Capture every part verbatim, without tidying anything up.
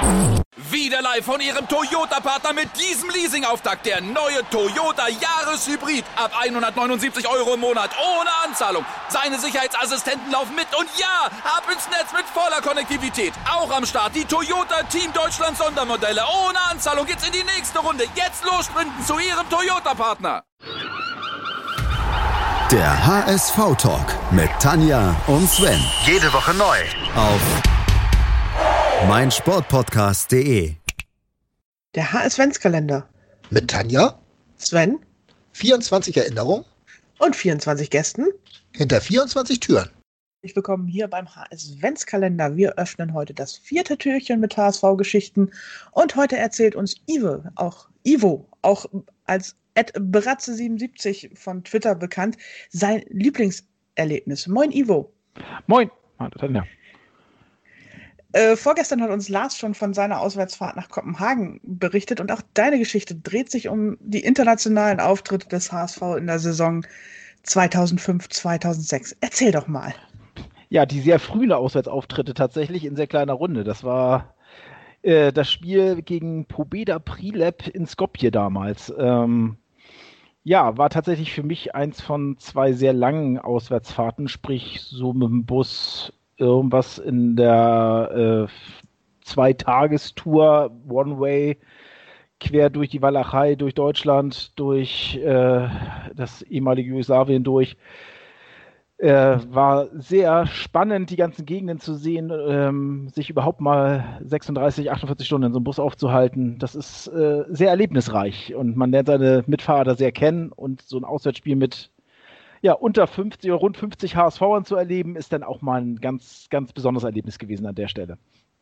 Wieder live von Ihrem Toyota-Partner mit diesem Leasing-Auftakt. Der neue Toyota Jahreshybrid. Ab hundertneunundsiebzig Euro im Monat. Ohne Anzahlung. Seine Sicherheitsassistenten laufen mit. Und ja, ab ins Netz mit voller Konnektivität. Auch am Start die Toyota Team Deutschland Sondermodelle. Ohne Anzahlung geht's in die nächste Runde. Jetzt los sprinten zu Ihrem Toyota-Partner. Der H S V-Talk mit Tanja und Sven. Jede Woche neu. Auf meinsportpodcast punkt de. Der H S-Ventskalender. Mit Tanja, Sven vierundzwanzig Erinnerungen und vierundzwanzig Gästen. hinter vierundzwanzig Türen. Herzlich willkommen hier beim H S-Ventskalender. Wir öffnen heute das vierte Türchen mit H S V-Geschichten. Und heute erzählt uns Ivo, auch Ivo, auch als at bratze siebenundsiebzig von Twitter bekannt, sein Lieblingserlebnis. Moin Ivo. Moin. Hallo Tanja. Äh, vorgestern hat uns Lars schon von seiner Auswärtsfahrt nach Kopenhagen berichtet und auch deine Geschichte dreht sich um die internationalen Auftritte des H S V in der Saison zweitausendfünf zweitausendsechs. Erzähl doch mal. Ja, die sehr frühen Auswärtsauftritte tatsächlich in sehr kleiner Runde. Das war äh, das Spiel gegen Pobeda Prilep in Skopje damals. Ähm, ja, war tatsächlich für mich eins von zwei sehr langen Auswärtsfahrten, sprich so mit dem Bus irgendwas in der äh, Zweitagestour, One-Way, quer durch die Walachei, durch Deutschland, durch äh, das ehemalige Jugoslawien durch. Äh, war sehr spannend, die ganzen Gegenden zu sehen, ähm, sich überhaupt mal sechsunddreißig, achtundvierzig Stunden in so einem Bus aufzuhalten. Das ist äh, sehr erlebnisreich und man lernt seine Mitfahrer sehr kennen und so ein Auswärtsspiel mit ja, unter fünfzig oder rund fünfzig H S V'ern zu erleben, ist dann auch mal ein ganz, ganz besonderes Erlebnis gewesen an der Stelle.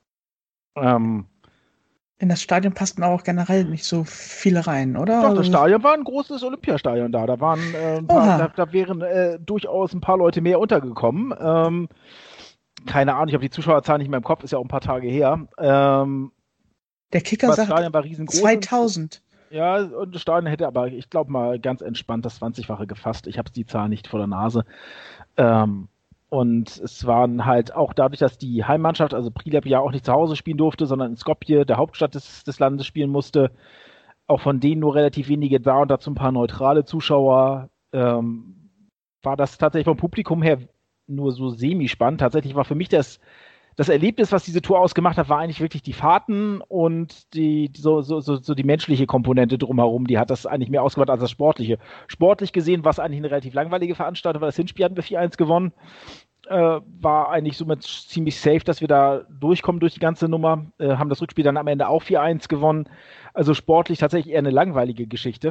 Ähm, In das Stadion passten auch generell nicht so viele rein, oder? Doch, das Stadion war ein großes Olympiastadion da. Da waren äh, ein paar, da, da wären äh, durchaus ein paar Leute mehr untergekommen. Ähm, keine Ahnung, ich habe die Zuschauerzahl nicht mehr im Kopf, ist ja auch ein paar Tage her. Ähm, der Kicker das sagt Stadion war riesengroß. zweitausend. Ja, und das Stadion hätte aber, ich glaube mal, ganz entspannt das zwanzigfache gefasst. Ich habe die Zahl nicht vor der Nase. Ähm, und es waren halt auch dadurch, dass die Heimmannschaft, also Prilep, ja auch nicht zu Hause spielen durfte, sondern in Skopje, der Hauptstadt des, des Landes, spielen musste, auch von denen nur relativ wenige da und dazu ein paar neutrale Zuschauer, ähm, war das tatsächlich vom Publikum her nur so semi-spannend. Tatsächlich war für mich das Das Erlebnis, was diese Tour ausgemacht hat, war eigentlich wirklich die Fahrten und die, so, so, so, so die menschliche Komponente drumherum, die hat das eigentlich mehr ausgemacht als das Sportliche. Sportlich gesehen war es eigentlich eine relativ langweilige Veranstaltung, weil das Hinspiel hatten wir vier eins gewonnen, äh, war eigentlich somit ziemlich safe, dass wir da durchkommen durch die ganze Nummer, äh, haben das Rückspiel dann am Ende auch vier eins gewonnen, also sportlich tatsächlich eher eine langweilige Geschichte.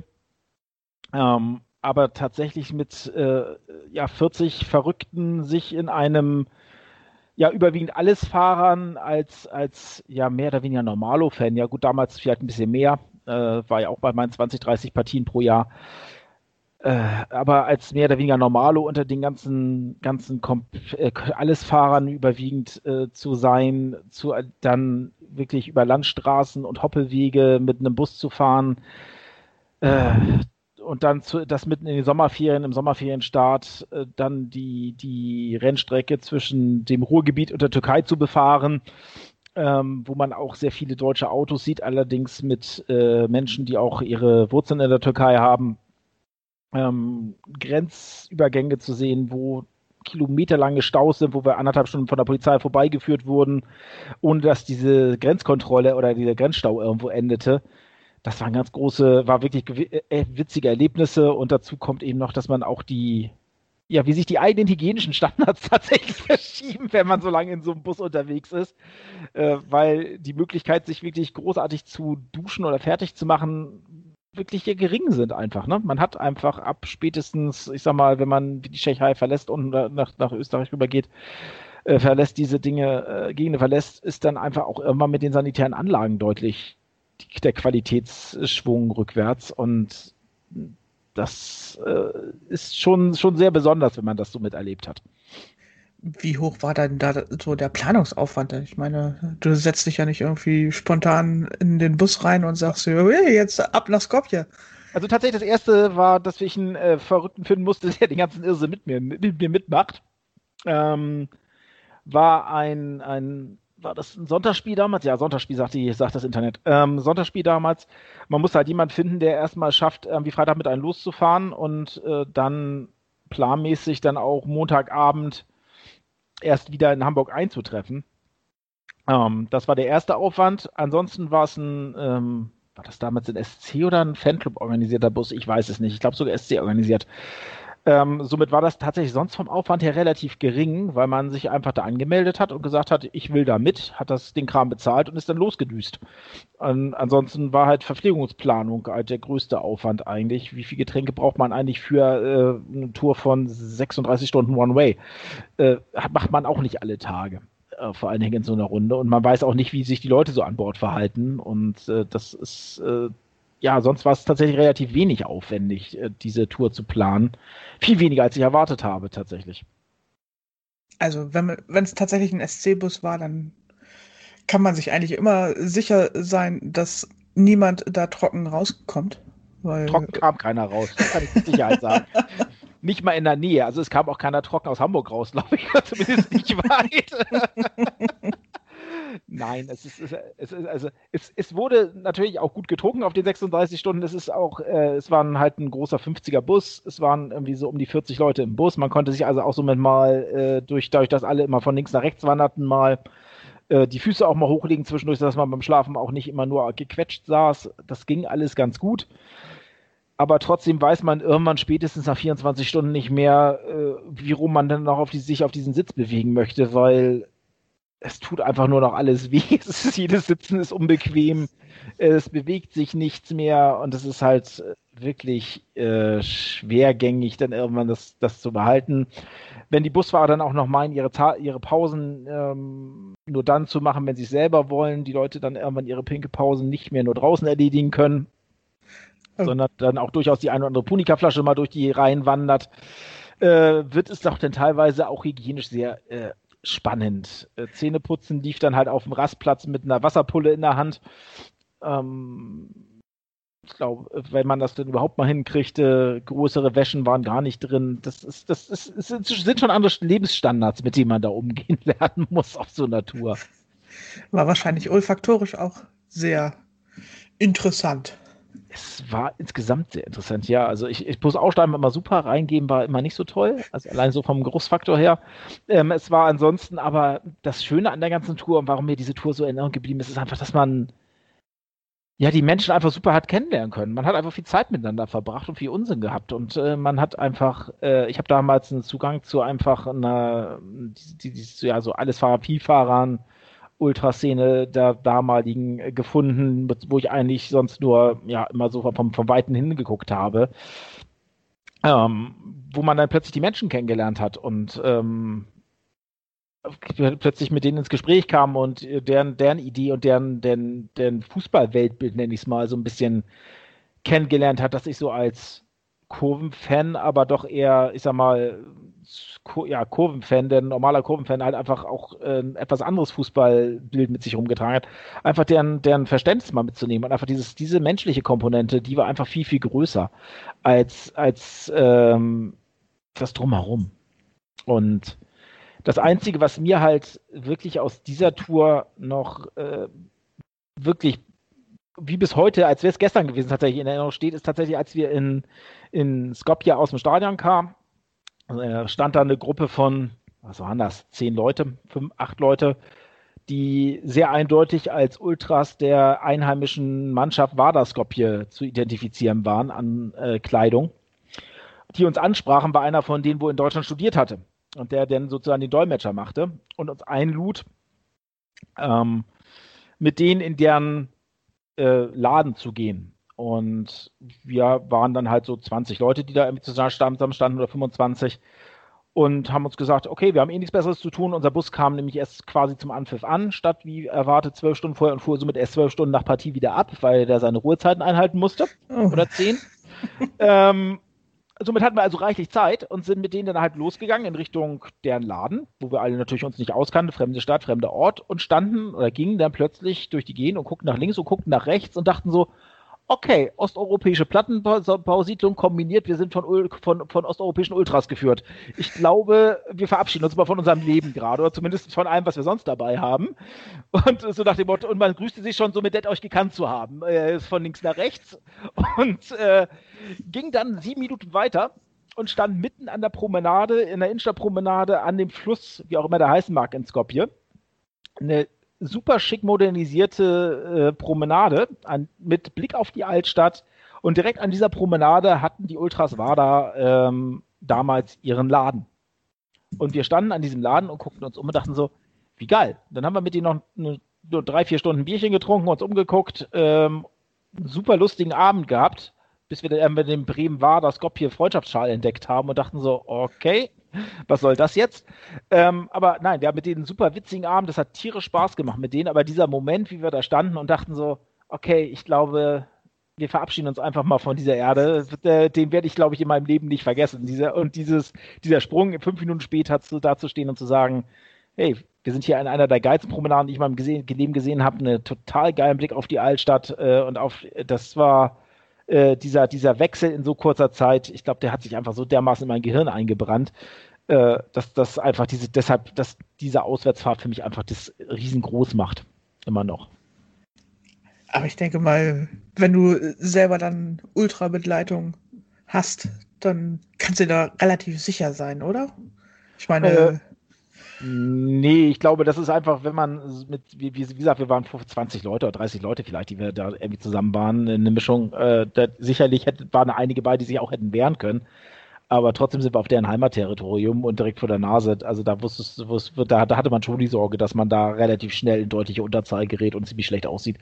Ähm, aber tatsächlich mit äh, ja, vierzig Verrückten sich in einem ja, überwiegend alles Fahrern als, als ja, mehr oder weniger Normalo-Fan. Ja gut, damals vielleicht ein bisschen mehr, äh, war ja auch bei meinen zwanzig, dreißig Partien pro Jahr. Äh, aber als mehr oder weniger Normalo unter den ganzen, ganzen Komp- äh, Alles-Fahrern überwiegend äh, zu sein, zu äh, dann wirklich über Landstraßen und Hoppelwege mit einem Bus zu fahren, äh, und dann zu, das mitten in den Sommerferien, im Sommerferienstart, äh, dann die, die Rennstrecke zwischen dem Ruhrgebiet und der Türkei zu befahren, ähm, wo man auch sehr viele deutsche Autos sieht, allerdings mit äh, Menschen, die auch ihre Wurzeln in der Türkei haben, ähm, Grenzübergänge zu sehen, wo kilometerlange Staus sind, wo wir anderthalb Stunden von der Polizei vorbeigeführt wurden, ohne dass diese Grenzkontrolle oder dieser Grenzstau irgendwo endete. Das waren ganz große, war wirklich äh, witzige Erlebnisse und dazu kommt eben noch, dass man auch die, ja, wie sich die eigenen hygienischen Standards tatsächlich verschieben, wenn man so lange in so einem Bus unterwegs ist, äh, weil die Möglichkeit, sich wirklich großartig zu duschen oder fertig zu machen, wirklich hier gering sind einfach, ne? Man hat einfach ab spätestens, ich sag mal, wenn man die Tschechei verlässt und nach, nach Österreich rübergeht, äh, verlässt diese Dinge, äh, Gegenden verlässt, ist dann einfach auch irgendwann mit den sanitären Anlagen deutlich der Qualitätsschwung rückwärts und das äh, ist schon, schon sehr besonders, wenn man das so miterlebt hat. Wie hoch war denn da so der Planungsaufwand? Ich meine, du setzt dich ja nicht irgendwie spontan in den Bus rein und sagst, hey, jetzt ab nach Skopje. Also tatsächlich das erste war, dass ich einen äh, Verrückten finden musste, der den ganzen Irrsinn mit mir, mit mir mitmacht. Ähm, war ein, ein war das ein Sonntagsspiel damals? Ja, Sonntagsspiel, sagt, die, sagt das Internet. Ähm, Sonntagsspiel damals. Man muss halt jemanden finden, der erstmal schafft, irgendwie Freitag mit einem loszufahren und äh, dann planmäßig dann auch Montagabend erst wieder in Hamburg einzutreffen. Ähm, das war der erste Aufwand. Ansonsten war es ein, ähm, war das damals ein S C oder ein Fanclub organisierter Bus? Ich weiß es nicht. Ich glaube sogar S C organisiert. Ähm, somit war das tatsächlich sonst vom Aufwand her relativ gering, weil man sich einfach da angemeldet hat und gesagt hat, ich will da mit, hat das den Kram bezahlt und ist dann losgedüst. Und ansonsten war halt Verpflegungsplanung halt der größte Aufwand eigentlich. Wie viel Getränke braucht man eigentlich für äh, eine Tour von sechsunddreißig Stunden One-Way? Äh, macht man auch nicht alle Tage. Äh, vor allen Dingen in so einer Runde. Und man weiß auch nicht, wie sich die Leute so an Bord verhalten. Und äh, das ist... Äh, Ja, sonst war es tatsächlich relativ wenig aufwendig, diese Tour zu planen. Viel weniger, als ich erwartet habe, tatsächlich. Also, wenn es tatsächlich ein S C-Bus war, dann kann man sich eigentlich immer sicher sein, dass niemand da trocken rauskommt. Weil trocken kam keiner raus, das kann ich mit Sicherheit sagen. Nicht mal in der Nähe. Also es kam auch keiner trocken aus Hamburg raus, glaube ich. Zumindest nicht weit. Nein, es ist, es ist also es, es wurde natürlich auch gut getrunken auf den sechsunddreißig Stunden. Es ist auch, äh, es waren halt ein großer fünfziger Bus. Es waren irgendwie so um die vierzig Leute im Bus. Man konnte sich also auch so mit mal äh, durch, dadurch, dass alle immer von links nach rechts wanderten, mal äh, die Füße auch mal hochlegen zwischendurch, dass man beim Schlafen auch nicht immer nur gequetscht saß. Das ging alles ganz gut. Aber trotzdem weiß man irgendwann spätestens nach vierundzwanzig Stunden nicht mehr, äh, wie rum man dann noch auf die, sich auf diesen Sitz bewegen möchte, weil es tut einfach nur noch alles weh. Es ist, jedes Sitzen ist unbequem. Es bewegt sich nichts mehr und es ist halt wirklich äh, schwergängig, dann irgendwann das, das zu behalten. Wenn die Busfahrer dann auch noch meinen, ihre, Ta- ihre Pausen ähm, nur dann zu machen, wenn sie es selber wollen, die Leute dann irgendwann ihre Pinkelpausen nicht mehr nur draußen erledigen können, oh. sondern dann auch durchaus die eine oder andere Punika-Flasche mal durch die Reihen wandert, äh, wird es doch dann teilweise auch hygienisch sehr äh, spannend. Äh, Zähneputzen lief dann halt auf dem Rastplatz mit einer Wasserpulle in der Hand. Ähm, ich glaube, wenn man das dann überhaupt mal hinkriegte, größere Wäschen waren gar nicht drin. Das ist, das ist, es sind schon andere Lebensstandards, mit denen man da umgehen lernen muss auf so einer Tour. War wahrscheinlich olfaktorisch auch sehr interessant. Es war insgesamt sehr interessant, ja. Also ich, ich muss Aussteigen immer super, reingeben war immer nicht so toll, also allein so vom Geruchsfaktor her. Ähm, es war ansonsten aber das Schöne an der ganzen Tour und warum mir diese Tour so in Erinnerung geblieben ist, ist einfach, dass man ja die Menschen einfach super hat kennenlernen können. Man hat einfach viel Zeit miteinander verbracht und viel Unsinn gehabt und äh, man hat einfach, äh, ich habe damals einen Zugang zu einfach einer, die, die, die, ja so Allesfahrer, Vielfahrern, Ultraszene der damaligen gefunden, wo ich eigentlich sonst nur ja immer so vom, vom Weiten hingeguckt habe, ähm, wo man dann plötzlich die Menschen kennengelernt hat und ähm, plötzlich mit denen ins Gespräch kam und deren, deren Idee und deren, deren, deren Fußballweltbild, nenne ich es mal, so ein bisschen kennengelernt hat, dass ich so als Kurvenfan, aber doch eher, ich sag mal, ja, Kurvenfan, der normaler Kurvenfan halt einfach auch äh, ein etwas anderes Fußballbild mit sich rumgetragen hat, einfach deren, deren Verständnis mal mitzunehmen und einfach dieses, diese menschliche Komponente, die war einfach viel, viel größer als, als ähm, das Drumherum. Und das Einzige, was mir halt wirklich aus dieser Tour noch äh, wirklich wie bis heute, als wäre es gestern gewesen, tatsächlich in Erinnerung steht, ist tatsächlich, als wir in, in Skopje aus dem Stadion kamen, äh, stand da eine Gruppe von, was waren das, zehn Leute, fünf, acht Leute, die sehr eindeutig als Ultras der einheimischen Mannschaft Vardar Skopje zu identifizieren waren an äh, Kleidung. Die uns ansprachen, war einer von denen, wo in Deutschland studiert hatte und der dann sozusagen den Dolmetscher machte und uns einlud, ähm, mit denen in deren äh, Laden zu gehen. Und wir waren dann halt so zwanzig Leute, die da irgendwie zusammen standen oder fünfundzwanzig und haben uns gesagt, okay, wir haben eh nichts Besseres zu tun. Unser Bus kam nämlich erst quasi zum Anpfiff an, statt wie erwartet zwölf Stunden vorher und fuhr somit erst zwölf Stunden nach Partie wieder ab, weil der seine Ruhezeiten einhalten musste. Oh. Oder zehn. ähm, somit hatten wir also reichlich Zeit und sind mit denen dann halt losgegangen in Richtung deren Laden, wo wir alle natürlich uns nicht auskannten, fremde Stadt, fremder Ort und standen oder gingen dann plötzlich durch die Gegend und guckten nach links und guckten nach rechts und dachten so, okay, osteuropäische Plattenbausiedlung kombiniert, wir sind von, von, von osteuropäischen Ultras geführt. Ich glaube, wir verabschieden uns mal von unserem Leben gerade, oder zumindest von allem, was wir sonst dabei haben. Und so nach dem Motto, und man grüßte sich schon so mit nett euch gekannt zu haben, äh, von links nach rechts. Und äh, ging dann sieben Minuten weiter und stand mitten an der Promenade, in der Innenstadtpromenade, an dem Fluss, wie auch immer der heißen mag, in Skopje. Eine super schick modernisierte äh, Promenade an, mit Blick auf die Altstadt, und direkt an dieser Promenade hatten die Ultras Vardar ähm, damals ihren Laden. Und wir standen an diesem Laden und guckten uns um und dachten so, wie geil. Dann haben wir mit denen noch eine, nur drei, vier Stunden Bierchen getrunken, uns umgeguckt, ähm, einen super lustigen Abend gehabt, bis wir dann mit dem Bremen Vardar Skopje Freundschaftsschal entdeckt haben und dachten so, okay, was soll das jetzt? Ähm, aber nein, wir haben mit denen einen super witzigen Abend, das hat tierisch Spaß gemacht mit denen, aber dieser Moment, wie wir da standen und dachten so, okay, ich glaube, wir verabschieden uns einfach mal von dieser Erde, den werde ich, glaube ich, in meinem Leben nicht vergessen. Dieser, und dieses, dieser Sprung, fünf Minuten später zu, da zu stehen und zu sagen, hey, wir sind hier an einer der geilsten Promenaden, die ich in meinem gesehen, Leben gesehen habe, einen total geilen Blick auf die Altstadt äh, und auf, das war äh, dieser, dieser Wechsel in so kurzer Zeit, ich glaube, der hat sich einfach so dermaßen in mein Gehirn eingebrannt, äh, dass das einfach diese, deshalb, dass diese Auswärtsfahrt für mich einfach das riesengroß macht. Immer noch. Aber ich denke mal, wenn du selber dann Ultrabegleitung hast, dann kannst du da relativ sicher sein, oder? Ich meine... Äh, Nee, ich glaube, das ist einfach, wenn man mit, wie, wie gesagt, wir waren zwanzig Leute oder dreißig Leute vielleicht, die wir da irgendwie zusammen waren, eine Mischung, äh, da, sicherlich hätte, waren einige bei, die sich auch hätten wehren können, aber trotzdem sind wir auf deren Heimatterritorium und direkt vor der Nase, also da wusstest, wusst, da, da hatte man schon die Sorge, dass man da relativ schnell in deutliche Unterzahl gerät und ziemlich schlecht aussieht.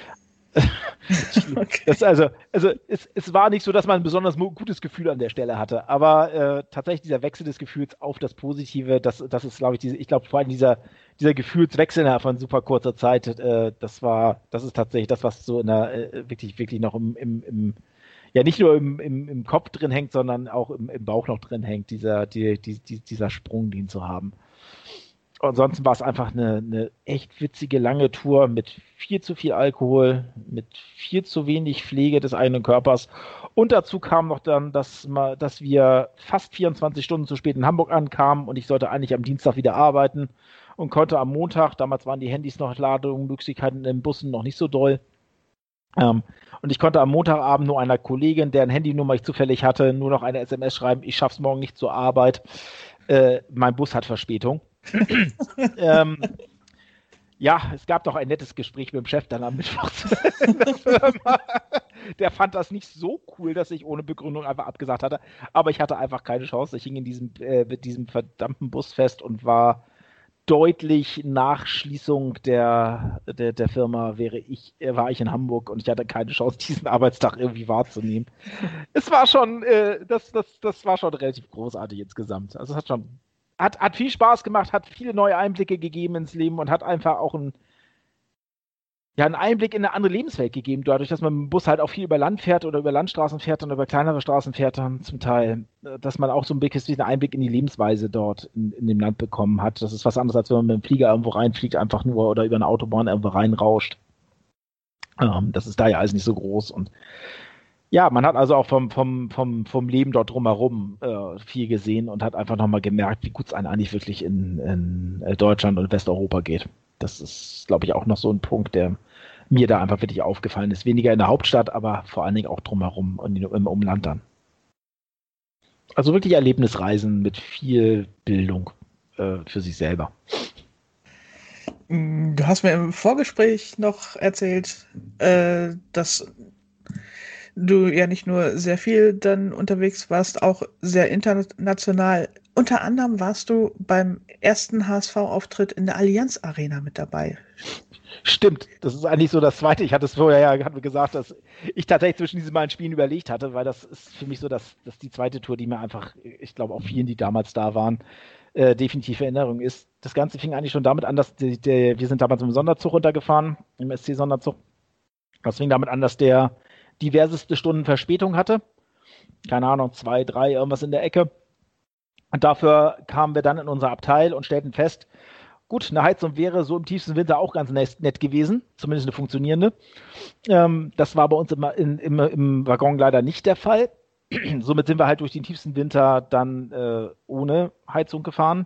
Okay. Das also, also es, es war nicht so, dass man ein besonders gutes Gefühl an der Stelle hatte, aber äh, tatsächlich dieser Wechsel des Gefühls auf das Positive, das, das ist, glaube ich, diese, ich glaube vor allem dieser, dieser Gefühlswechsel von super kurzer Zeit, äh, das war, das ist tatsächlich das, was so in der, äh, wirklich, wirklich noch im, im, im ja nicht nur im, im, im Kopf drin hängt, sondern auch im, im Bauch noch drin hängt, dieser, die, die, die, dieser Sprung, den zu haben. Ansonsten war es einfach eine, eine echt witzige, lange Tour mit viel zu viel Alkohol, mit viel zu wenig Pflege des eigenen Körpers. Und dazu kam noch dann, dass, mal, dass wir fast vierundzwanzig Stunden zu spät in Hamburg ankamen und ich sollte eigentlich am Dienstag wieder arbeiten und konnte am Montag, damals waren die Handys noch, Lademöglichkeiten in den Bussen noch nicht so doll, ähm, und ich konnte am Montagabend nur einer Kollegin, deren Handynummer ich zufällig hatte, nur noch eine S M S schreiben, ich schaff's morgen nicht zur Arbeit, äh, mein Bus hat Verspätung. ähm, ja, es gab doch ein nettes Gespräch mit dem Chef dann am Mittwoch in der Firma. Der fand das nicht so cool, dass ich ohne Begründung einfach abgesagt hatte, aber ich hatte einfach keine Chance. Ich hing in diesem, äh, mit diesem verdammten Bus fest und war deutlich nach Schließung der, der, der Firma wäre ich, war ich in Hamburg und ich hatte keine Chance, diesen Arbeitstag irgendwie wahrzunehmen. Es war schon, äh, das, das, das war schon relativ großartig insgesamt. Also es hat schon Hat, hat viel Spaß gemacht, hat viele neue Einblicke gegeben ins Leben und hat einfach auch einen, ja, einen Einblick in eine andere Lebenswelt gegeben, dadurch, dass man mit dem Bus halt auch viel über Land fährt oder über Landstraßen fährt und über kleinere Straßen fährt dann zum Teil, dass man auch so ein bisschen einen Einblick in die Lebensweise dort in, in dem Land bekommen hat. Das ist was anderes, als wenn man mit dem Flieger irgendwo reinfliegt, einfach nur oder über eine Autobahn irgendwo reinrauscht. Ähm, das ist da ja alles nicht so groß und ja, man hat also auch vom, vom, vom, vom Leben dort drumherum äh, viel gesehen und hat einfach nochmal gemerkt, wie gut es einem eigentlich wirklich in, in Deutschland und Westeuropa geht. Das ist, glaube ich, auch noch so ein Punkt, der mir da einfach wirklich aufgefallen ist. Weniger in der Hauptstadt, aber vor allen Dingen auch drumherum und im Umland dann. Also wirklich Erlebnisreisen mit viel Bildung äh, für sich selber. Du hast mir im Vorgespräch noch erzählt, äh, dass du ja nicht nur sehr viel dann unterwegs warst, auch sehr international. Unter anderem warst du beim ersten H S V-Auftritt in der Allianz Arena mit dabei. Stimmt, das ist eigentlich so das Zweite. Ich hatte es vorher ja hatte gesagt, dass ich tatsächlich zwischen diesen beiden Spielen überlegt hatte, weil das ist für mich so das, das die zweite Tour, die mir einfach, ich glaube auch vielen, die damals da waren, äh, definitiv Erinnerung ist. Das Ganze fing eigentlich schon damit an, dass die, der, wir sind damals im Sonderzug runtergefahren, im S C-Sonderzug. Das fing damit an, dass der diverseste Stunden Verspätung hatte. Keine Ahnung, zwei, drei, irgendwas in der Ecke. Und dafür kamen wir dann in unser Abteil und stellten fest, gut, eine Heizung wäre so im tiefsten Winter auch ganz nett, nett gewesen, zumindest eine funktionierende. Ähm, das war bei uns immer in, im, im Waggon leider nicht der Fall. Somit sind wir halt durch den tiefsten Winter dann äh, ohne Heizung gefahren.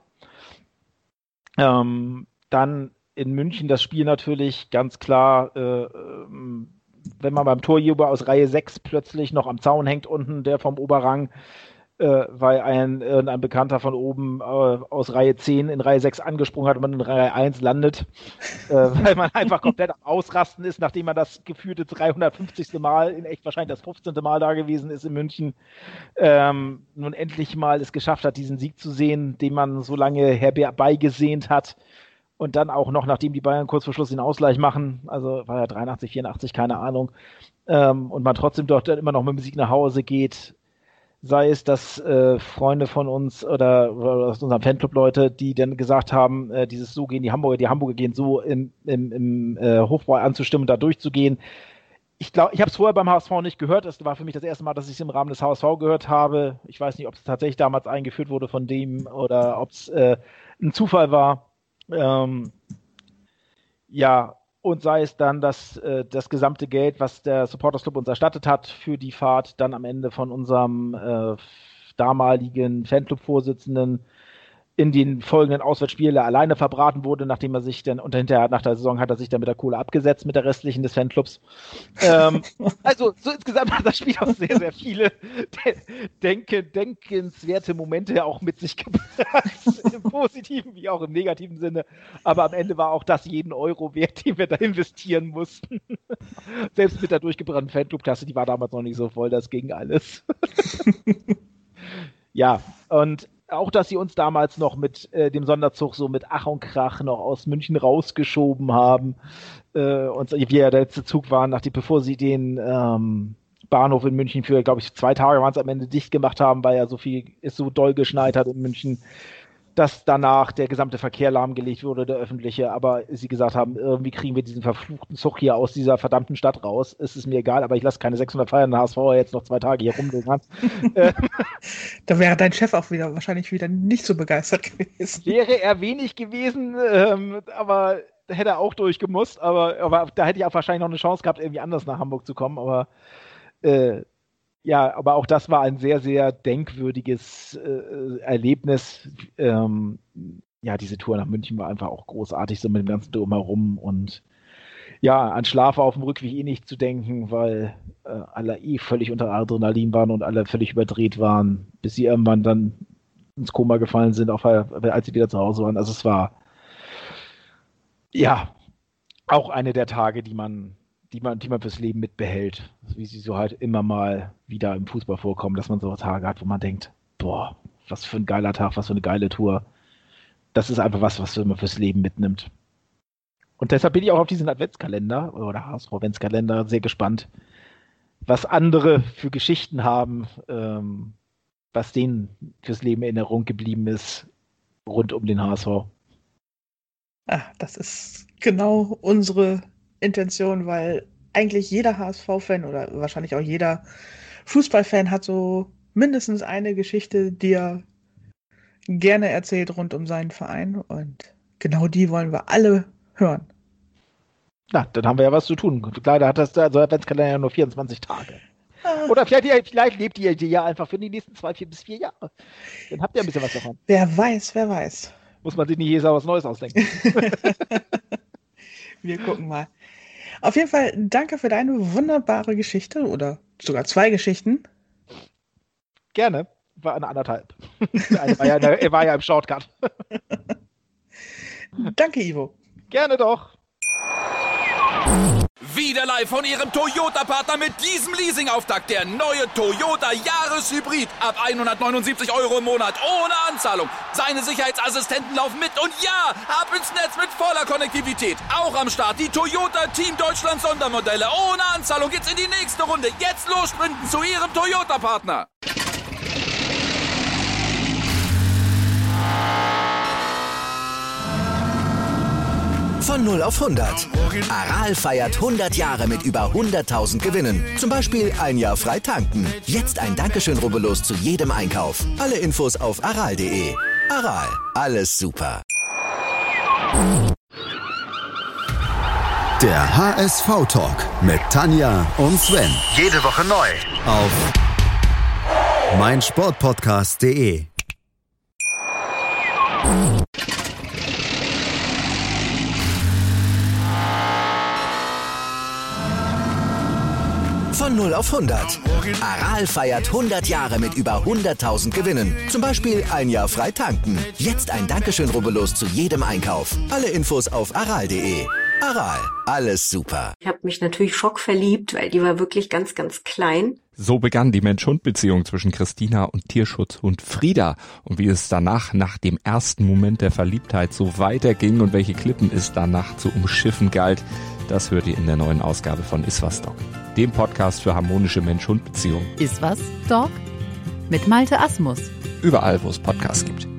Ähm, dann in München das Spiel natürlich ganz klar, äh, wenn man beim Torjubel aus Reihe sechs plötzlich noch am Zaun hängt unten, der vom Oberrang, äh, weil ein, äh, ein Bekannter von oben äh, aus Reihe zehn in Reihe sechs angesprungen hat und man in Reihe eins landet, äh, weil man einfach komplett am Ausrasten ist, nachdem man das gefühlte dreihundertfünfzigste Mal, in echt wahrscheinlich das fünfzehnte Mal da gewesen ist in München, ähm, nun endlich mal es geschafft hat, diesen Sieg zu sehen, den man so lange herbeigesehnt hat. Und dann auch noch, nachdem die Bayern kurz vor Schluss den Ausgleich machen, also war ja dreiundachtzig, vierundachtzig, keine Ahnung, ähm, und man trotzdem dort dann immer noch mit dem Sieg nach Hause geht, sei es, dass äh, Freunde von uns oder, oder aus unserem Fanclub-Leute, die dann gesagt haben, äh, dieses so gehen die Hamburger, die Hamburger gehen so im, im, im äh, Hofbräu anzustimmen, da durchzugehen. Ich glaube, ich habe es vorher beim H S V nicht gehört. Es war für mich das erste Mal, dass ich es im Rahmen des H S V gehört habe. Ich weiß nicht, ob es tatsächlich damals eingeführt wurde von dem oder ob es äh, ein Zufall war. Ähm, ja, und sei es dann, dass äh, das gesamte Geld, was der Supporters Club uns erstattet hat für die Fahrt, dann am Ende von unserem äh, damaligen Fanclub-Vorsitzenden in den folgenden Auswärtsspielen alleine verbraten wurde, nachdem er sich dann, und hinterher nach der Saison hat er sich dann mit der Kohle abgesetzt, mit der restlichen des Fanclubs. ähm, also so insgesamt hat das Spiel auch sehr, sehr viele de- denke, denkenswerte Momente auch mit sich gebracht, im positiven wie auch im negativen Sinne. Aber am Ende war auch das jeden Euro wert, den wir da investieren mussten. Selbst mit der durchgebrannten Fanclub-Klasse, die war damals noch nicht so voll, das ging alles. Ja, und auch, dass sie uns damals noch mit äh, dem Sonderzug so mit Ach und Krach noch aus München rausgeschoben haben. Äh, und wir ja der letzte Zug waren, nachdem, bevor sie den ähm, Bahnhof in München für, glaube ich, zwei Tage waren es am Ende dicht gemacht haben, weil ja so viel, es so doll geschneit hat in München, dass danach der gesamte Verkehr lahmgelegt wurde, der öffentliche, aber sie gesagt haben, irgendwie kriegen wir diesen verfluchten Zug hier aus dieser verdammten Stadt raus. Es ist mir egal, aber ich lasse keine sechshundert feiernden H S V jetzt noch zwei Tage hier rumlungern. Da wäre dein Chef auch wieder wahrscheinlich wieder nicht so begeistert gewesen. Wäre er wenig gewesen, ähm, aber hätte er auch durchgemusst, aber, aber da hätte ich auch wahrscheinlich noch eine Chance gehabt, irgendwie anders nach Hamburg zu kommen, aber äh, ja, aber auch das war ein sehr, sehr denkwürdiges äh, Erlebnis. Ähm, ja, diese Tour nach München war einfach auch großartig, so mit dem ganzen Drumherum und ja, an Schlaf auf dem Rückweg eh nicht zu denken, weil äh, alle eh völlig unter Adrenalin waren und alle völlig überdreht waren, bis sie irgendwann dann ins Koma gefallen sind, auch als sie wieder zu Hause waren. Also es war ja auch eine der Tage, die man die man, die man fürs Leben mitbehält, wie sie so halt immer mal wieder im Fußball vorkommen, dass man so Tage hat, wo man denkt, boah, was für ein geiler Tag, was für eine geile Tour. Das ist einfach was, was man fürs Leben mitnimmt. Und deshalb bin ich auch auf diesen Adventskalender oder H S V-Adventskalender sehr gespannt, was andere für Geschichten haben, ähm, was denen fürs Leben in Erinnerung geblieben ist, rund um den H S V. Ah, das ist genau unsere Intention, weil eigentlich jeder H S V-Fan oder wahrscheinlich auch jeder Fußballfan hat so mindestens eine Geschichte, die er gerne erzählt rund um seinen Verein und genau die wollen wir alle hören. Na, dann haben wir ja was zu tun. Leider hat das also Adventskalender ja nur vierundzwanzig Tage. Ah. Oder vielleicht, vielleicht lebt ihr die ja einfach für die nächsten zwei, vier bis vier Jahre. Dann habt ihr ein bisschen was davon. Wer weiß, wer weiß. Muss man sich nicht jedes Jahr was Neues ausdenken. Wir gucken mal. Auf jeden Fall danke für deine wunderbare Geschichte oder sogar zwei Geschichten. Gerne. War eine anderthalb. Eine war ja, er war ja im Shortcut. Danke, Ivo. Gerne doch. Wieder live von Ihrem Toyota-Partner mit diesem Leasing-Auftakt. Der neue Toyota Jahreshybrid. Ab hundertneunundsiebzig Euro im Monat. Ohne Anzahlung. Seine Sicherheitsassistenten laufen mit. Und ja, ab ins Netz mit voller Konnektivität. Auch am Start die Toyota Team Deutschland Sondermodelle. Ohne Anzahlung geht's in die nächste Runde. Jetzt los sprinten zu Ihrem Toyota-Partner. Von null auf hundert. Aral feiert hundert Jahre mit über hunderttausend Gewinnen. Zum Beispiel ein Jahr frei tanken. Jetzt ein Dankeschön, rubbellos zu jedem Einkauf. Alle Infos auf aral punkt de. Aral, alles super. Der H S V-Talk mit Tanja und Sven. Jede Woche neu. Auf meinsportpodcast punkt de. Von null auf hundert. Aral feiert hundert Jahre mit über hunderttausend Gewinnen. Zum Beispiel ein Jahr frei tanken. Jetzt ein Dankeschön, rubbellos zu jedem Einkauf. Alle Infos auf aral punkt de. Aral, alles super. Ich habe mich natürlich schockverliebt, weil die war wirklich ganz, ganz klein. So begann die Mensch-Hund-Beziehung zwischen Christina und Tierschutzhund Frieda. Und wie es danach, nach dem ersten Moment der Verliebtheit, so weiterging und welche Klippen es danach zu umschiffen galt, das hört ihr in der neuen Ausgabe von Iswas Dog, dem Podcast für harmonische Mensch-Hund-Beziehungen. Iswas Dog? Mit Malte Asmus. Überall, wo es Podcasts gibt.